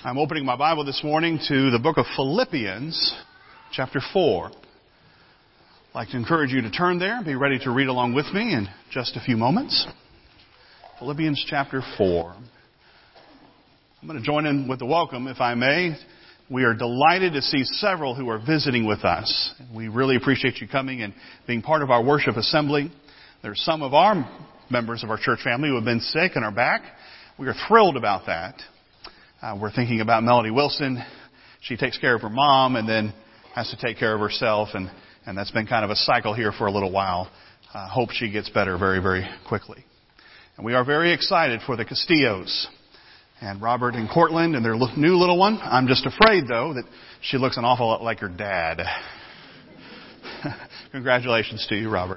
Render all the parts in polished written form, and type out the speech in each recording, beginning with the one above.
I'm opening my Bible this morning to the book of Philippians, chapter 4. I'd like to encourage you to turn there and be ready to read along with me in just a few moments. Philippians chapter 4. I'm going to join in with the welcome, if I may. We are delighted to see several who are visiting with us. We really appreciate you coming and being part of our worship assembly. There's some of our members of our church family who have been sick and are back. We are thrilled about that. We're thinking about Melody Wilson. She takes care of her mom and then has to take care of herself, and that's been kind of a cycle here for a little while. Hope she gets better very, very quickly. And we are very excited for the Castillos and Robert and Cortland and their new little one. I'm just afraid, though, that she looks an awful lot like her dad. Congratulations to you, Robert.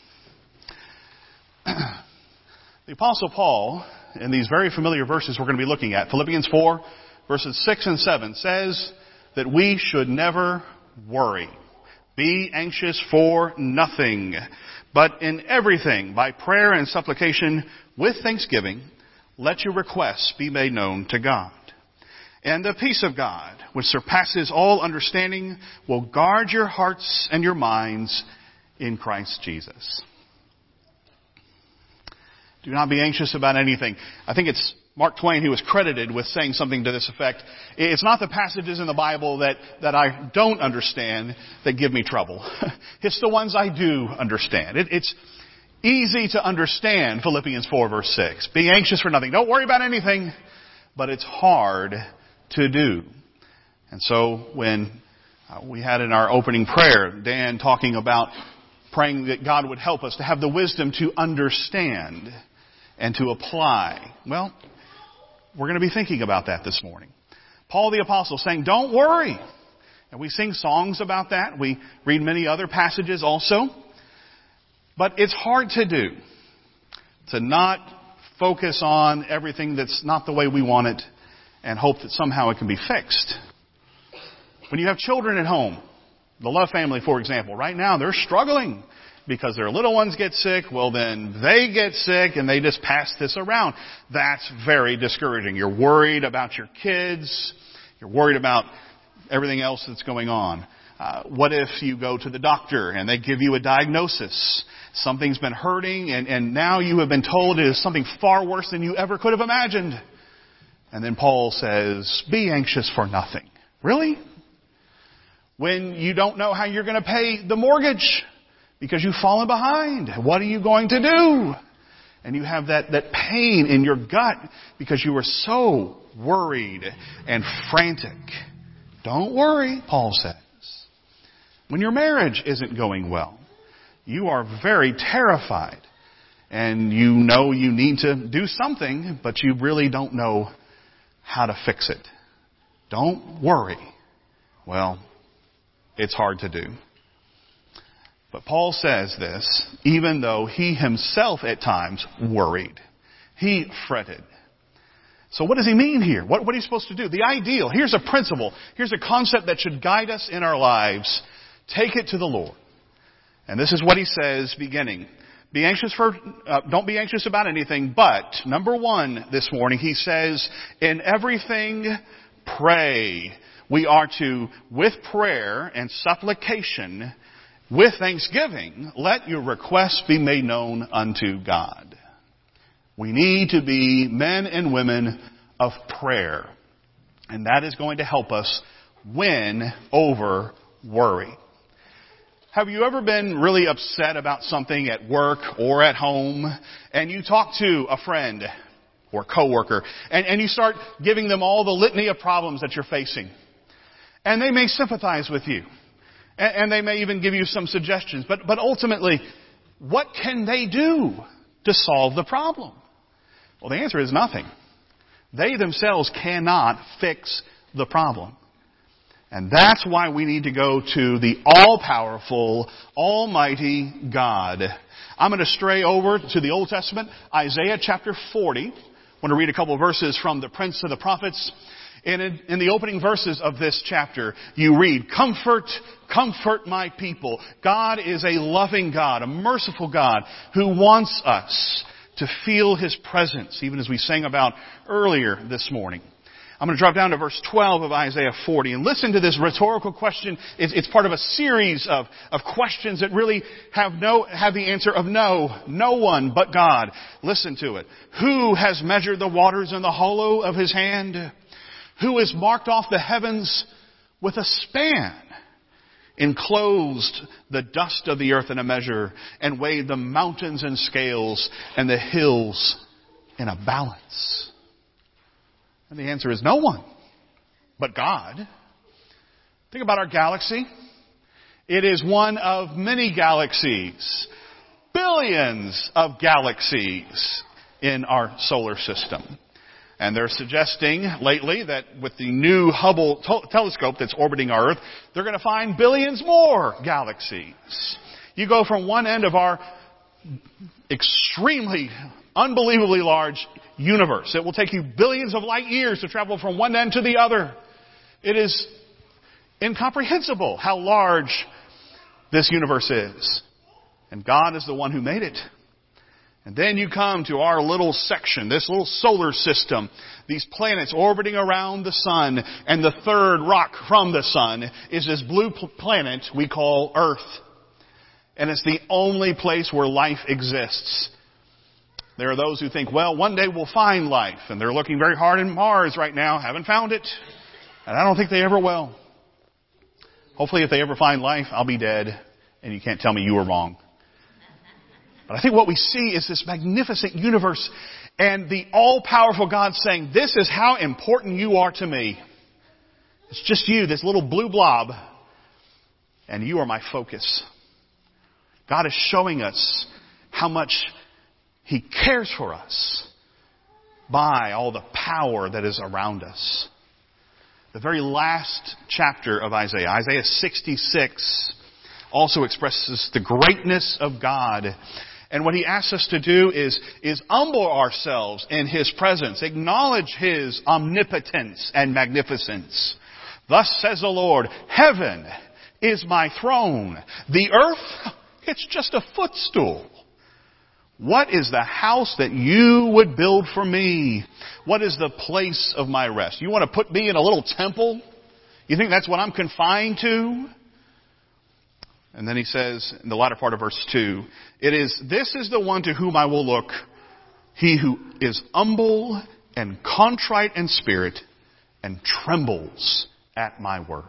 The Apostle Paul, in these very familiar verses we're going to be looking at, Philippians 4, verses 6 and 7, says that we should never worry. Be anxious for nothing, but in everything, by prayer and supplication, with thanksgiving, let your requests be made known to God. And the peace of God, which surpasses all understanding, will guard your hearts and your minds in Christ Jesus. Do not be anxious about anything. I think it's Mark Twain who was credited with saying something to this effect. It's not the passages in the Bible that I don't understand that give me trouble. It's the ones I do understand. It's easy to understand Philippians 4 verse 6. Be anxious for nothing. Don't worry about anything. But it's hard to do. And so when we had in our opening prayer, Dan talking about praying that God would help us to have the wisdom to understand and to apply. Well, we're going to be thinking about that this morning. Paul the Apostle saying, don't worry. And we sing songs about that. We read many other passages also. But it's hard to do. To not focus on everything that's not the way we want it and hope that somehow it can be fixed. When you have children at home, the Love family, for example, right now they're struggling because their little ones get sick. Well, then they get sick and they just pass this around. That's very discouraging. You're worried about your kids. You're worried about everything else that's going on. What if you go to the doctor and they give you a diagnosis? Something's been hurting and now you have been told it is something far worse than you ever could have imagined. And then Paul says, be anxious for nothing. Really? When you don't know how you're going to pay the mortgage because you've fallen behind. What are you going to do? And you have that pain in your gut because you were so worried and frantic. Don't worry, Paul says. When your marriage isn't going well, you are very terrified. And you know you need to do something, but you really don't know how to fix it. Don't worry. Well, it's hard to do. But Paul says this, even though he himself at times worried. He fretted. So what does he mean here? What are you supposed to do? The ideal. Here's a principle. Here's a concept that should guide us in our lives. Take it to the Lord. And this is what he says beginning. Don't be anxious about anything, but, number one this morning, he says, in everything, pray. We are to, with prayer and supplication, with thanksgiving, let your requests be made known unto God. We need to be men and women of prayer. And that is going to help us win over worry. Have you ever been really upset about something at work or at home, and you talk to a friend or coworker, and you start giving them all the litany of problems that you're facing? And they may sympathize with you. And they may even give you some suggestions. But ultimately, what can they do to solve the problem? Well, the answer is nothing. They themselves cannot fix the problem. And that's why we need to go to the all-powerful, almighty God. I'm going to stray over to the Old Testament, Isaiah chapter 40. I want to read a couple of verses from the Prince of the Prophets. In the opening verses of this chapter, you read, comfort, comfort my people. God is a loving God, a merciful God who wants us to feel His presence, even as we sang about earlier this morning. I'm going to drop down to verse 12 of Isaiah 40 and listen to this rhetorical question. It's part of a series of questions that really have the answer of no one but God. Listen to it. Who has measured the waters in the hollow of his hand? Who has marked off the heavens with a span? Enclosed the dust of the earth in a measure, and weighed the mountains in scales and the hills in a balance. And the answer is no one but God. Think about our galaxy. It is one of many galaxies, billions of galaxies in our solar system. And they're suggesting lately that with the new Hubble telescope that's orbiting our Earth, they're going to find billions more galaxies. You go from one end of our extremely, unbelievably large universe. It will take you billions of light years to travel from one end to the other. It is incomprehensible how large this universe is. And God is the one who made it. And then you come to our little section, this little solar system, these planets orbiting around the sun, and the third rock from the sun is this blue planet we call Earth. And it's the only place where life exists. There are those who think, well, one day we'll find life, and they're looking very hard in Mars right now, haven't found it, and I don't think they ever will. Hopefully if they ever find life, I'll be dead, and you can't tell me you were wrong. But I think what we see is this magnificent universe and the all-powerful God saying, this is how important you are to me. It's just you, this little blue blob, and you are my focus. God is showing us how much He cares for us by all the power that is around us. The very last chapter of Isaiah, Isaiah 66, also expresses the greatness of God. And what He asks us to do is humble ourselves in His presence, acknowledge His omnipotence and magnificence. Thus says the Lord, heaven is my throne. The earth, it's just a footstool. What is the house that you would build for me? What is the place of my rest? You want to put me in a little temple? You think that's what I'm confined to? And then He says in the latter part of verse 2, this is the one to whom I will look, he who is humble and contrite in spirit and trembles at my word.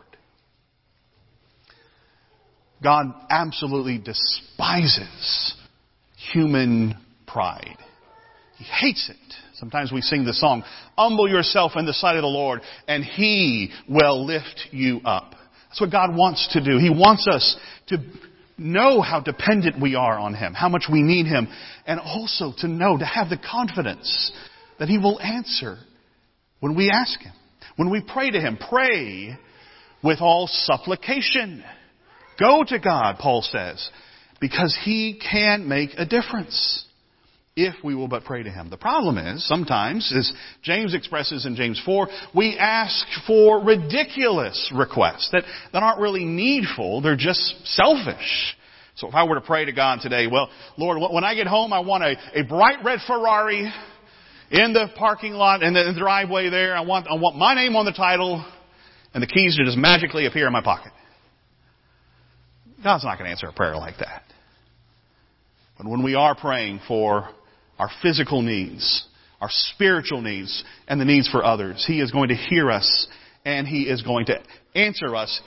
God absolutely despises human pride. He hates it. Sometimes we sing the song, humble yourself in the sight of the Lord, and He will lift you up. That's what God wants to do. He wants us to know how dependent we are on Him, how much we need Him, and also to have the confidence that He will answer when we ask Him. When we pray to Him, pray with all supplication. Go to God, Paul says, because He can make a difference if we will but pray to Him. The problem is, sometimes, as James expresses in James 4, we ask for ridiculous requests that aren't really needful. They're just selfish. So if I were to pray to God today, well, Lord, when I get home, I want a bright red Ferrari in the parking lot, in the driveway there. I want my name on the title and the keys to just magically appear in my pocket. God's not going to answer a prayer like that. But when we are praying for our physical needs, our spiritual needs, and the needs for others, He is going to hear us and He is going to answer us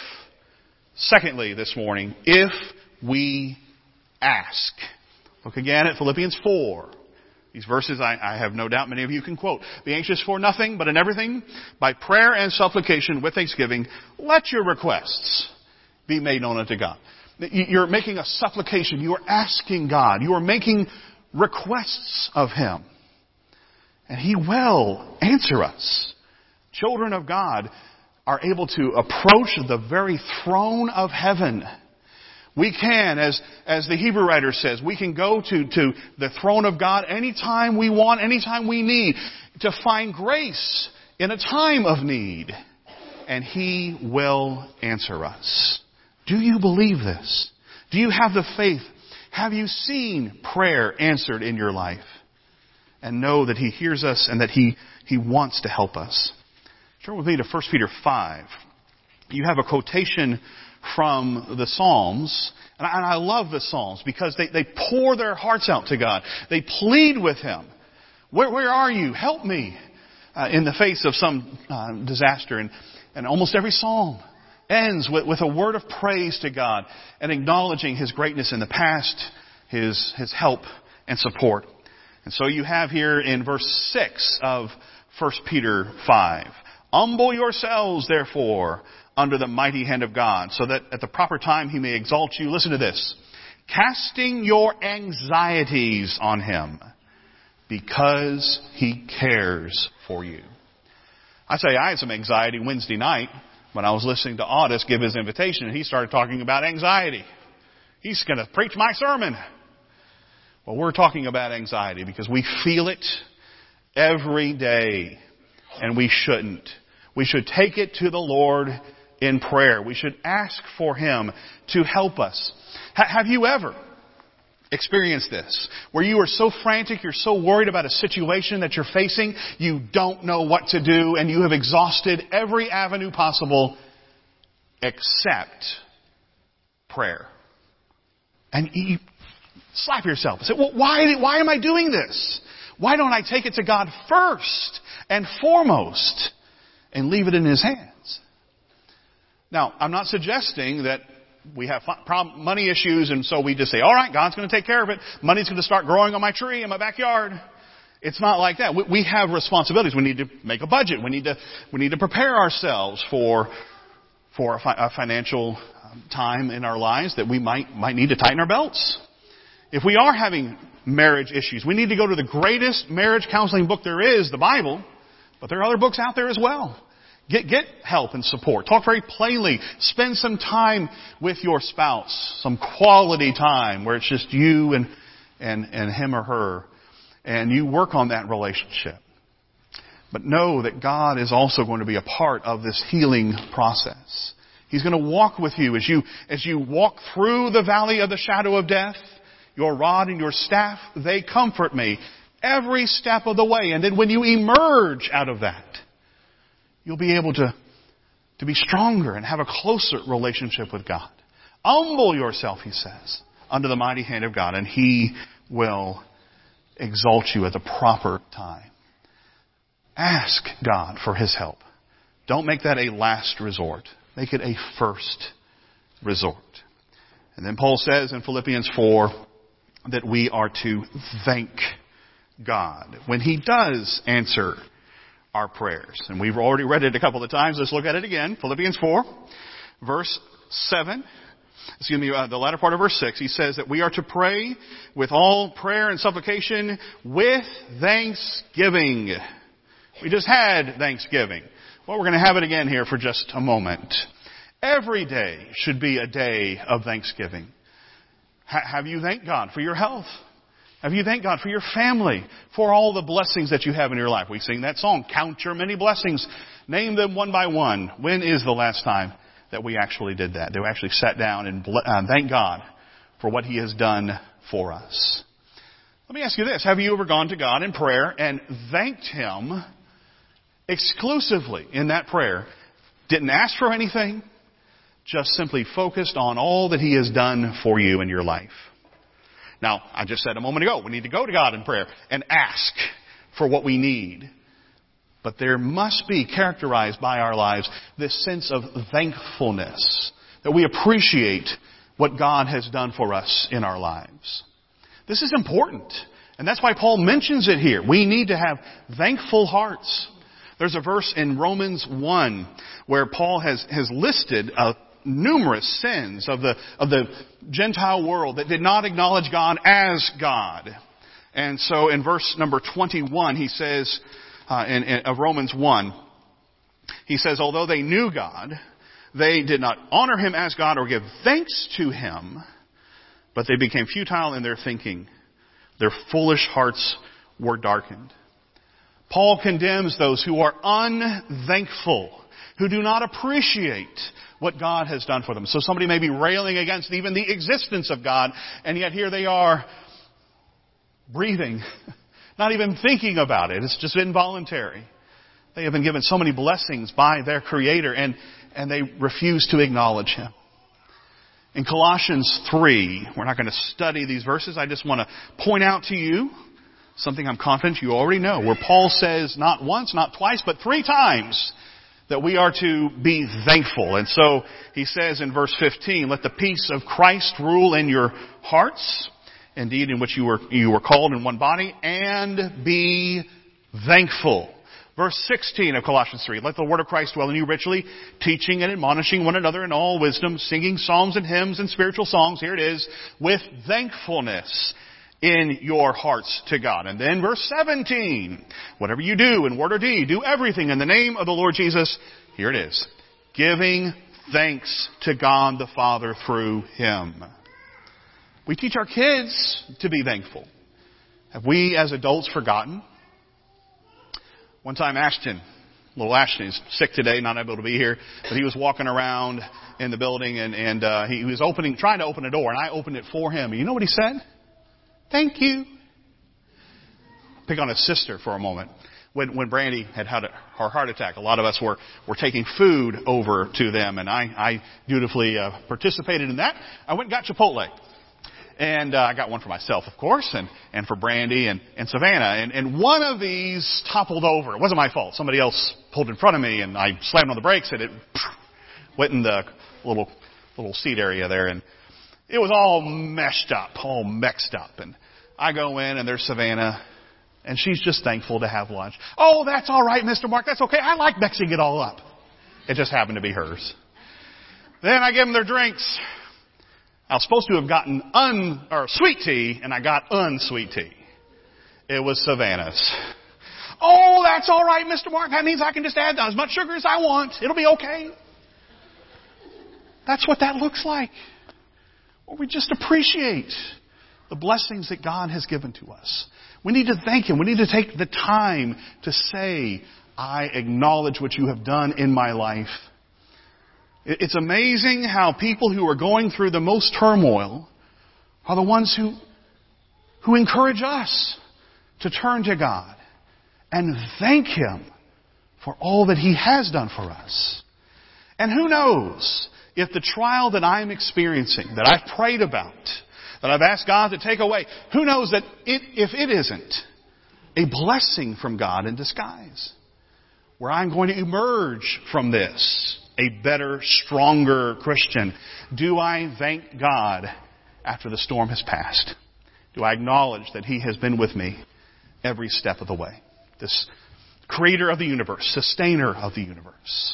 secondly this morning, if we ask. Look again at Philippians 4. These verses I have no doubt many of you can quote. Be anxious for nothing, but in everything, by prayer and supplication with thanksgiving, let your requests be made known unto God. You're making a supplication. You are asking God. You are making requests of Him. And He will answer us. Children of God are able to approach the very throne of heaven. We can, as the Hebrew writer says, we can go to the throne of God anytime we want, anytime we need, to find grace in a time of need. And He will answer us. Do you believe this? Do you have the faith? Have you seen prayer answered in your life? And know that He hears us and that He wants to help us. Turn with me to 1 Peter 5. You have a quotation from the Psalms. And I love the Psalms because they pour their hearts out to God. They plead with Him. Where are you? Help me. In the face of some disaster. And almost every Psalm ends with a word of praise to God and acknowledging His greatness in the past, His help and support. And so you have here in verse 6 of 1 Peter 5. Humble yourselves, therefore, under the mighty hand of God, so that at the proper time He may exalt you. Listen to this. Casting your anxieties on Him, because He cares for you. I had some anxiety Wednesday night when I was listening to Audis give his invitation, and he started talking about anxiety. He's going to preach my sermon. Well, we're talking about anxiety because we feel it every day, and we shouldn't. We should take it to the Lord in prayer. We should ask for Him to help us. Have you ever experienced this? Where you are so frantic, you're so worried about a situation that you're facing, you don't know what to do, and you have exhausted every avenue possible except prayer. And you slap yourself and say, well, why am I doing this? Why don't I take it to God first and foremost and leave it in His hands? Now, I'm not suggesting that we have money issues and so we just say, all right, God's going to take care of it. Money's going to start growing on my tree in my backyard. It's not like that. We have responsibilities. We need to make a budget. We need to prepare ourselves for a financial time in our lives that we might need to tighten our belts. If we are having marriage issues, we need to go to the greatest marriage counseling book there is, the Bible, but there are other books out there as well. Get help and support. Talk very plainly. Spend some time with your spouse. Some quality time where it's just you and him or her. And you work on that relationship. But know that God is also going to be a part of this healing process. He's going to walk with you as you walk through the valley of the shadow of death. Your rod and your staff, they comfort me every step of the way. And then when you emerge out of that, you'll be able to be stronger and have a closer relationship with God. Humble yourself, He says, under the mighty hand of God, and He will exalt you at the proper time. Ask God for His help. Don't make that a last resort. Make it a first resort. And then Paul says in Philippians 4 that we are to thank God when He does answer our prayers. And we've already read it a couple of times. Let's look at it again. Philippians 4, verse 7. The latter part of verse 6. He says that we are to pray with all prayer and supplication with thanksgiving. We just had Thanksgiving. Well, we're going to have it again here for just a moment. Every day should be a day of thanksgiving. Have you thanked God for your health? Have you thanked God for your family, for all the blessings that you have in your life? We sing that song, Count Your Many Blessings. Name them one by one. When is the last time that we actually did that? That we actually sat down and thanked God for what He has done for us. Let me ask you this. Have you ever gone to God in prayer and thanked Him exclusively in that prayer? Didn't ask for anything, just simply focused on all that He has done for you in your life. Now, I just said a moment ago, we need to go to God in prayer and ask for what we need. But there must be characterized by our lives this sense of thankfulness, that we appreciate what God has done for us in our lives. This is important. And that's why Paul mentions it here. We need to have thankful hearts. There's a verse in Romans 1 where Paul has listed numerous sins of the Gentile world that did not acknowledge God as God. And so in verse number 21, he says, of Romans 1, he says, although they knew God, they did not honor Him as God or give thanks to Him, but they became futile in their thinking. Their foolish hearts were darkened. Paul condemns those who are unthankful, who do not appreciate what God has done for them. So somebody may be railing against even the existence of God, and yet here they are breathing, not even thinking about it. It's just involuntary. They have been given so many blessings by their Creator, and they refuse to acknowledge Him. In Colossians 3, we're not going to study these verses. I just want to point out to you something I'm confident you already know, where Paul says not once, not twice, but 3 times that we are to be thankful. And so he says in verse 15, let the peace of Christ rule in your hearts, indeed in which you were called in one body, and be thankful. Verse 16 of Colossians 3, let the word of Christ dwell in you richly, teaching and admonishing one another in all wisdom, singing psalms and hymns and spiritual songs, here it is, with thankfulness in your hearts to God. And then verse 17, whatever you do in word or deed, do everything in the name of the Lord Jesus, here it is, giving thanks to God the Father through Him. We teach our kids to be thankful. Have we as adults forgotten? One time little Ashton is sick today, not able to be here, but he was walking around in the building and he was trying to open a door, and I opened it for him. And you know what he said? Thank you. Pick on his sister for a moment. When Brandy had her heart attack, a lot of us were taking food over to them, and I dutifully participated in that. I went and got Chipotle. And I got one for myself, of course, and for Brandy and Savannah. And one of these toppled over. It wasn't my fault. Somebody else pulled in front of me, and I slammed on the brakes, and it went in the little seat area there. And it was all messed up. And I go in, and there's Savannah, and she's just thankful to have lunch. Oh, that's all right, Mr. Mark. That's okay. I like mixing it all up. It just happened to be hers. Then I give them their drinks. I was supposed to have gotten sweet tea, and I got unsweet tea. It was Savannah's. Oh, that's all right, Mr. Mark. That means I can just add as much sugar as I want. It'll be okay. That's what that looks like. Or we just appreciate the blessings that God has given to us. We need to thank Him. We need to take the time to say, I acknowledge what you have done in my life. It's amazing how people who are going through the most turmoil are the ones who encourage us to turn to God and thank Him for all that He has done for us. And who knows if the trial that I'm experiencing, that I've prayed about, that I've asked God to take away, who knows that if it isn't a blessing from God in disguise, where I'm going to emerge from this a better, stronger Christian. Do I thank God after the storm has passed? Do I acknowledge that He has been with me every step of the way? This creator of the universe, sustainer of the universe.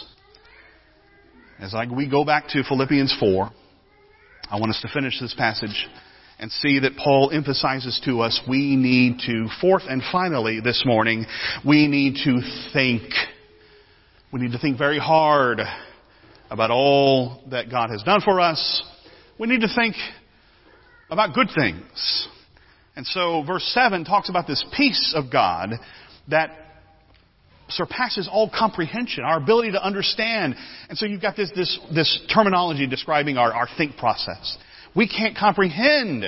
As we go back to Philippians 4, I want us to finish this passage and see that Paul emphasizes to us we need to, fourth and finally this morning, we need to think. We need to think very hard about all that God has done for us. We need to think about good things. And so verse 7 talks about this peace of God that surpasses all comprehension, our ability to understand. And so you've got this terminology describing our think process. We can't comprehend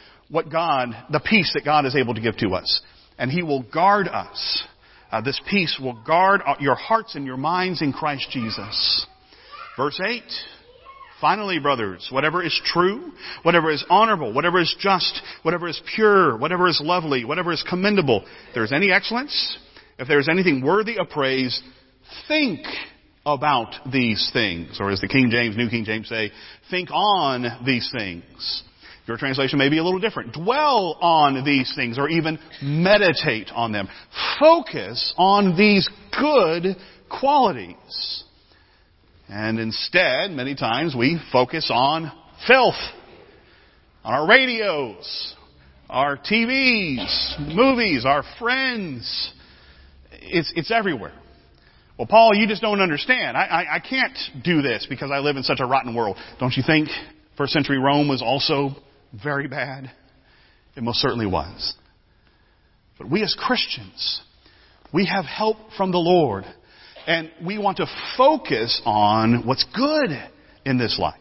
the peace that God is able to give to us. And He will guard us. This peace will guard your hearts and your minds in Christ Jesus. Verse 8, finally, brothers, whatever is true, whatever is honorable, whatever is just, whatever is pure, whatever is lovely, whatever is commendable, if there is any excellence, if there is anything worthy of praise, think about these things. Or as the New King James say, think on these things. Your translation may be a little different. Dwell on these things, or even meditate on them. Focus on these good qualities. And instead, many times we focus on filth, on our radios, our TVs, movies, our friends. It's everywhere. Well, Paul, you just don't understand. I can't do this because I live in such a rotten world. Don't you think first century Rome was also very bad? It most certainly was. But we as Christians, we have help from the Lord. And we want to focus on what's good in this life.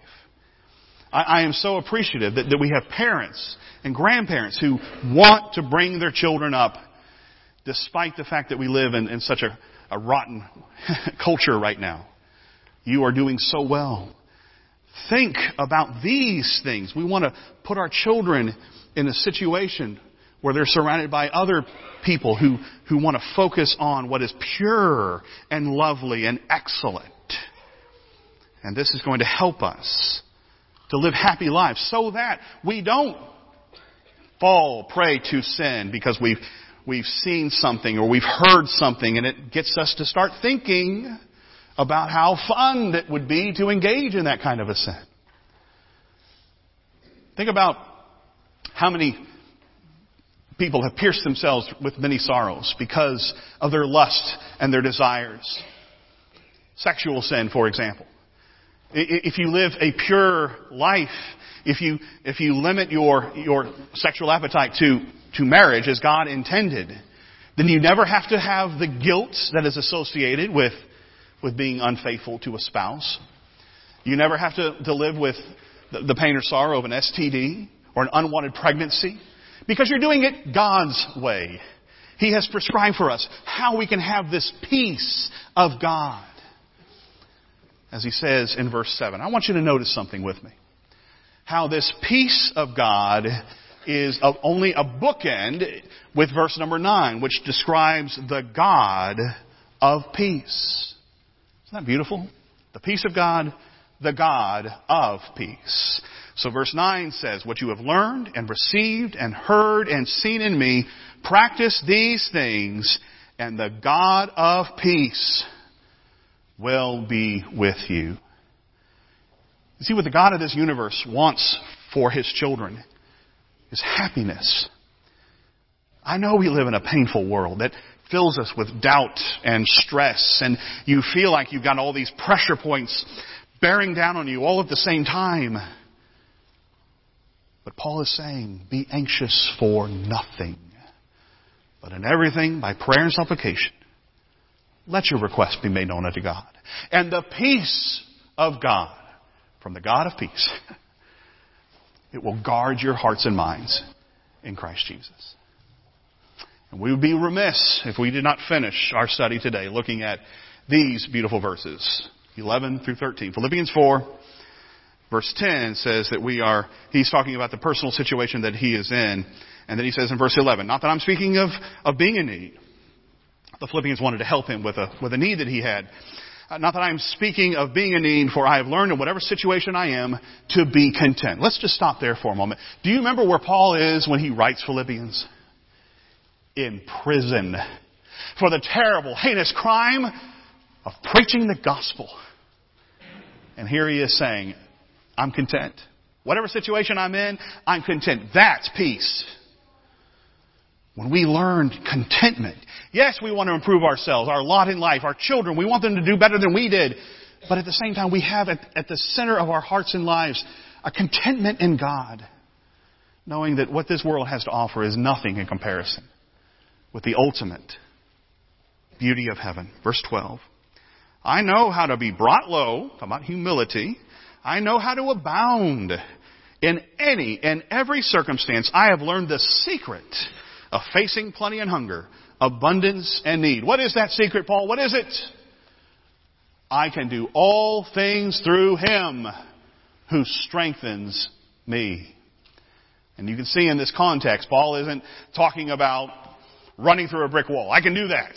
I am so appreciative that we have parents and grandparents who want to bring their children up despite the fact that we live in such a rotten culture right now, you are doing so well. Think about these things. We want to put our children in a situation where they're surrounded by other people who want to focus on what is pure and lovely and excellent. And this is going to help us to live happy lives so that we don't fall prey to sin because we've seen something or we've heard something and it gets us to start thinking about how fun it would be to engage in that kind of a sin. Think about how many people have pierced themselves with many sorrows because of their lust and their desires. Sexual sin, for example. If you live a pure life, if you limit your sexual appetite to marriage as God intended, then you never have to have the guilt that is associated with being unfaithful to a spouse. You never have to live with the pain or sorrow of an STD or an unwanted pregnancy because you're doing it God's way. He has prescribed for us how we can have this peace of God. As he says in verse 7. I want you to notice something with me. How this peace of God is only a bookend with verse number 9, which describes the God of peace. Isn't that beautiful? The peace of God, the God of peace. So verse 9 says, what you have learned and received and heard and seen in me, practice these things, and the God of peace will be with you. You see, what the God of this universe wants for His children is happiness. I know we live in a painful world that fills us with doubt and stress, and you feel like you've got all these pressure points bearing down on you all at the same time. But Paul is saying, be anxious for nothing, but in everything by prayer and supplication, let your requests be made known unto God. And the peace of God, from the God of peace, it will guard your hearts and minds in Christ Jesus. And we would be remiss if we did not finish our study today looking at these beautiful verses, 11 through 13. Philippians 4, verse 10 says that he's talking about the personal situation that he is in. And then he says in verse 11, not that I'm speaking of being in need. The Philippians wanted to help him with a need that he had. Not that I'm speaking of being in need, for I have learned in whatever situation I am to be content. Let's just stop there for a moment. Do you remember where Paul is when he writes Philippians? In prison. For the terrible, heinous crime of preaching the gospel. And here he is saying, I'm content. Whatever situation I'm in, I'm content. That's peace. When we learned contentment, yes, we want to improve ourselves, our lot in life, our children. We want them to do better than we did. But at the same time, we have at the center of our hearts and lives a contentment in God, knowing that what this world has to offer is nothing in comparison with the ultimate beauty of heaven. Verse 12. I know how to be brought low, talking about humility. I know how to abound in any and every circumstance. I have learned the secret of facing plenty and hunger, abundance and need. What is that secret, Paul? What is it? I can do all things through Him who strengthens me. And you can see in this context, Paul isn't talking about running through a brick wall. I can do that.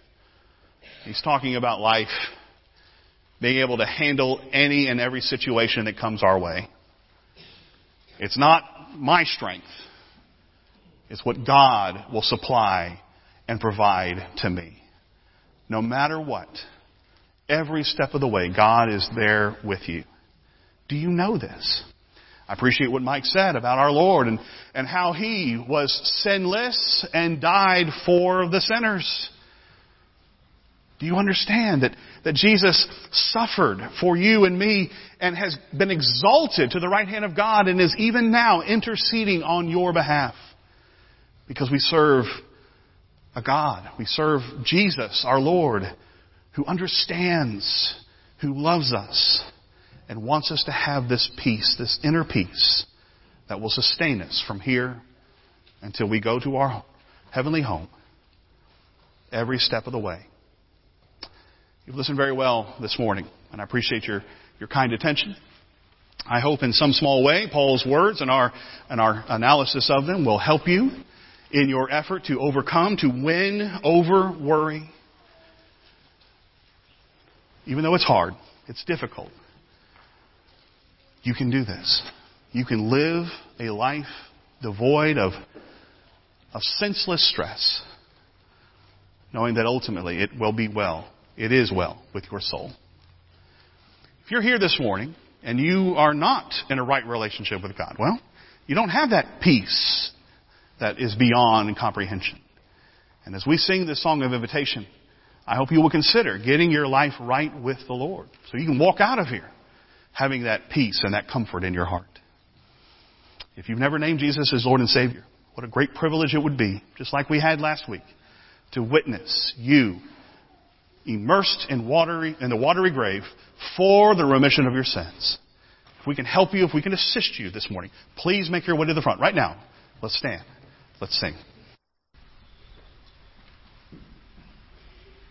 He's talking about life, being able to handle any and every situation that comes our way. It's not my strength. It's what God will supply and provide to me. No matter what, every step of the way, God is there with you. Do you know this? I appreciate what Mike said about our Lord and how He was sinless and died for the sinners. Do you understand that Jesus suffered for you and me and has been exalted to the right hand of God and is even now interceding on your behalf? Because we serve a God. We serve Jesus, our Lord, who understands, who loves us, and wants us to have this peace, this inner peace that will sustain us from here until we go to our heavenly home every step of the way. You've listened very well this morning, and I appreciate your kind attention. I hope in some small way Paul's words and our analysis of them will help you in your effort to overcome, to win over worry. Even though it's hard, it's difficult, you can do this. You can live a life devoid of senseless stress, knowing that ultimately it will be well. It is well with your soul. If you're here this morning and you are not in a right relationship with God, well, you don't have that peace that is beyond comprehension. And as we sing this song of invitation, I hope you will consider getting your life right with the Lord so you can walk out of here having that peace and that comfort in your heart. If you've never named Jesus as Lord and Savior, what a great privilege it would be, just like we had last week, to witness you immersed in the watery grave for the remission of your sins. If we can help you, if we can assist you this morning, please make your way to the front right now. Let's stand. Let's sing.